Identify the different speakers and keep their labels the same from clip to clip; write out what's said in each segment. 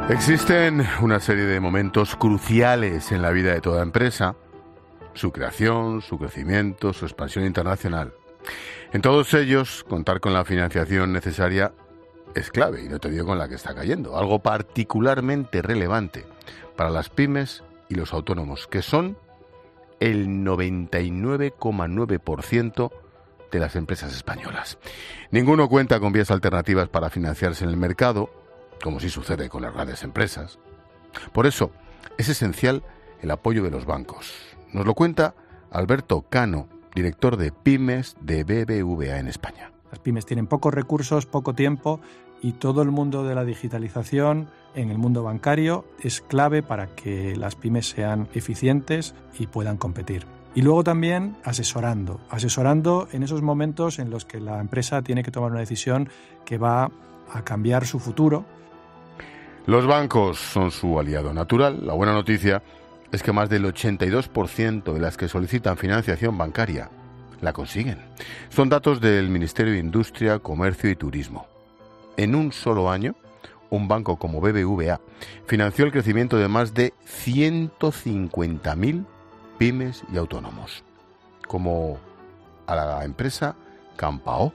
Speaker 1: Existen una serie de momentos cruciales en la vida de toda empresa, su creación, su crecimiento, su expansión internacional. En todos ellos, contar con la financiación necesaria es clave, y no te digo con la que está cayendo, algo particularmente relevante para las pymes y los autónomos, que son el 99,9% de las empresas españolas. Ninguno cuenta con vías alternativas para financiarse en el mercado, como sí sucede con las grandes empresas. Por eso, es esencial el apoyo de los bancos. Nos lo cuenta Alberto Cano, director de Pymes de BBVA en España.
Speaker 2: Las pymes tienen pocos recursos, poco tiempo, y todo el mundo de la digitalización en el mundo bancario es clave para que las pymes sean eficientes y puedan competir. Y luego también asesorando en esos momentos en los que la empresa tiene que tomar una decisión que va a cambiar su futuro.
Speaker 1: Los bancos son su aliado natural. La buena noticia es que más del 82% de las que solicitan financiación bancaria la consiguen. Son datos del Ministerio de Industria, Comercio y Turismo. En un solo año, un banco como BBVA financió el crecimiento de más de 150.000 pymes y autónomos, como a la empresa Campao.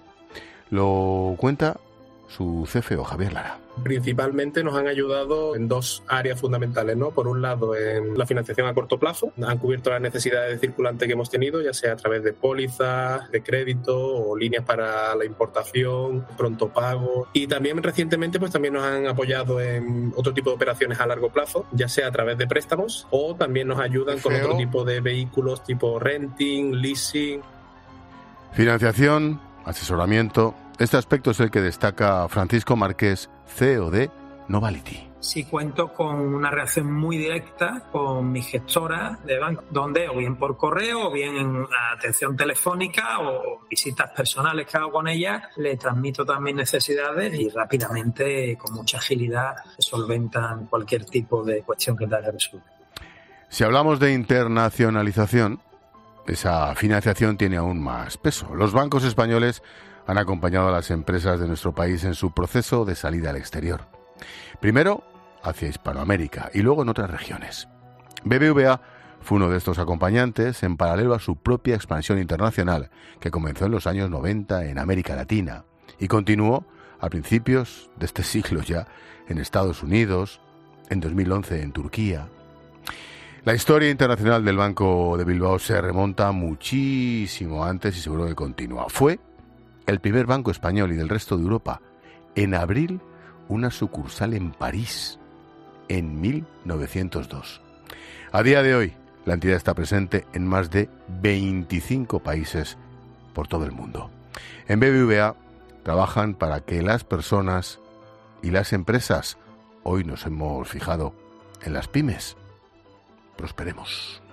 Speaker 1: Lo cuenta su CFO, Javier Lara.
Speaker 3: Principalmente nos han ayudado en dos áreas fundamentales, ¿no? Por un lado, en la financiación a corto plazo. Han cubierto las necesidades de circulante que hemos tenido, ya sea a través de pólizas, de crédito o líneas para la importación, pronto pago. Y también recientemente pues también nos han apoyado en otro tipo de operaciones a largo plazo, ya sea a través de préstamos o también nos ayudan con otro tipo de vehículos tipo renting, leasing.
Speaker 1: Financiación, asesoramiento. Este aspecto es el que destaca Francisco Márquez, CEO de Novality.
Speaker 4: Sí cuento con una relación muy directa con mi gestora de banco, donde o bien por correo o bien en atención telefónica o visitas personales que hago con ella, le transmito también necesidades y rápidamente, con mucha agilidad, solventan cualquier tipo de cuestión que tenga que resolver.
Speaker 1: Si hablamos de internacionalización, esa financiación tiene aún más peso. Los bancos españoles han acompañado a las empresas de nuestro país en su proceso de salida al exterior. Primero hacia Hispanoamérica y luego en otras regiones. BBVA fue uno de estos acompañantes en paralelo a su propia expansión internacional, que comenzó en los años 90 en América Latina y continuó a principios de este siglo ya en Estados Unidos, en 2011 en Turquía. La historia internacional del Banco de Bilbao se remonta muchísimo antes y seguro que continúa. Fue el primer banco español y del resto de Europa en abrir una sucursal en París en 1902. A día de hoy, la entidad está presente en más de 25 países por todo el mundo. En BBVA trabajan para que las personas y las empresas, hoy nos hemos fijado en las pymes, prosperemos.